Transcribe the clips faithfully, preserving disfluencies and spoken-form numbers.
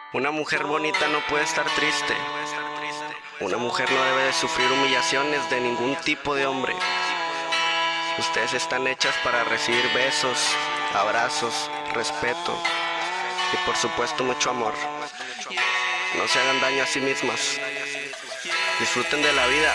Una mujer bonita no puede estar triste. Una mujer no debe de sufrir humillaciones de ningún tipo de hombre. Ustedes están hechas para recibir besos, abrazos, respeto y por supuesto mucho amor. No se hagan daño a sí mismas. Disfruten de la vida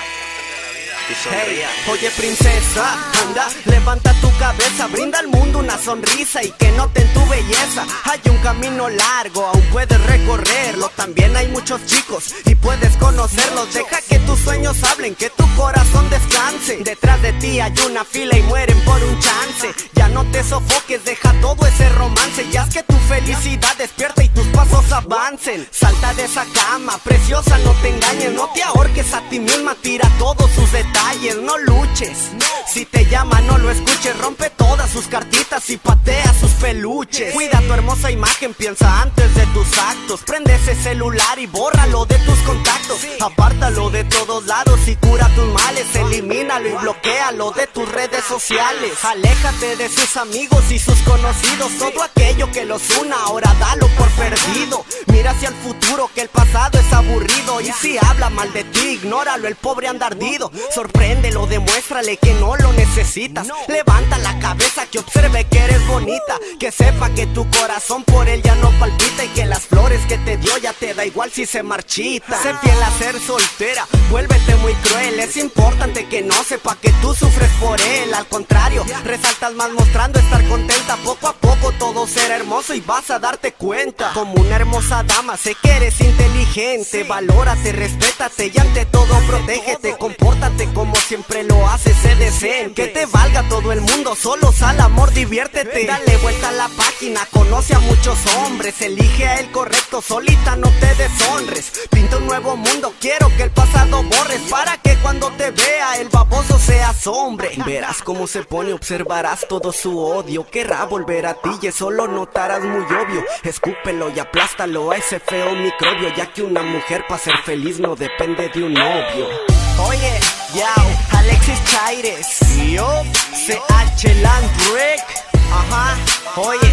y sonrían. Hey, oye princesa, anda, levanta tu cabeza, brinda al mundo una sonrisa y que noten tu belleza. Hay un camino largo, aún puedes recorrerlo. También hay muchos chicos y puedes conocerlos. Deja que tus sueños hablen, que tu corazón descanse. Detrás de ti hay una fila y mueren por un chance. Ya no te sofoques, deja todo ese romance y haz que tu felicidad despierta y tus pasos avancen. Salta de esa cama, preciosa, no te engañes. No te ahorques a ti misma, tira todos sus detalles. No luches, si te llama no lo escuches. Rompe todas sus cartitas y patea sus peluches. Cuida tu hermosa imagen, piensa antes de tus actos. Prende ese celular y bórralo de tus contactos. Apártalo de todos lados y cura tus males. Elimínalo y bloquéalo de tus redes sociales. Aléjate de sus amigos y sus conocidos. Todo aquello que los una, ahora dalo por perdido. Mira hacia el futuro, que el pasado es aburrido. Y si habla mal de ti, ignóralo, el pobre anda ardido. Sorpréndelo, demuéstrale que no lo necesitas. Levanta la cabeza, que observe que eres bonita. Que sepa que tu corazón por él ya no palpita. Y que las flores que te dio ya te da igual si se marchita. Sé fiel a ser soltera, vuélvete muy cruel. Es importante que no sepa que tú sufres por él. Al contrario, resaltas más mostrando estar contenta. Poco a poco todo será hermoso y vas a darte cuenta. Como una hermosa dama, sé que eres inteligente. Valórate, respétate y ante todo protégete. Compórtate como siempre lo haces, sé decente. Que te valga todo el mundo, solo sal amor, diviértete. Dale vuelta a la página, conoce a muchos hombres. Elige a el correcto, solita no te deshonres. Pinta un nuevo mundo, quiero que el pasado borres. Para que cuando te vea el baboso seas hombre. Verás cómo se pone, observarás todo su odio. Querrá volver a ti y eso lo notarás muy obvio. Escúpelo y aplástalo a ese feo microbio. Ya que una mujer para ser feliz no depende de un novio. Oye, yo, Alexis Chaires, yo, C H Landrick. Ajá, oye,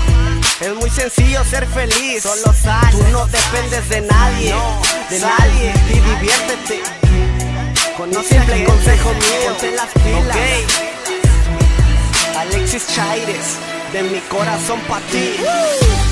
es muy sencillo ser feliz. Solo sal, tú no dependes de nadie, no, de sal, nadie, y diviértete. Con un simple consejo mío, ponte las pilas. Okay. Alexis Chaires, de mi corazón pa' ti.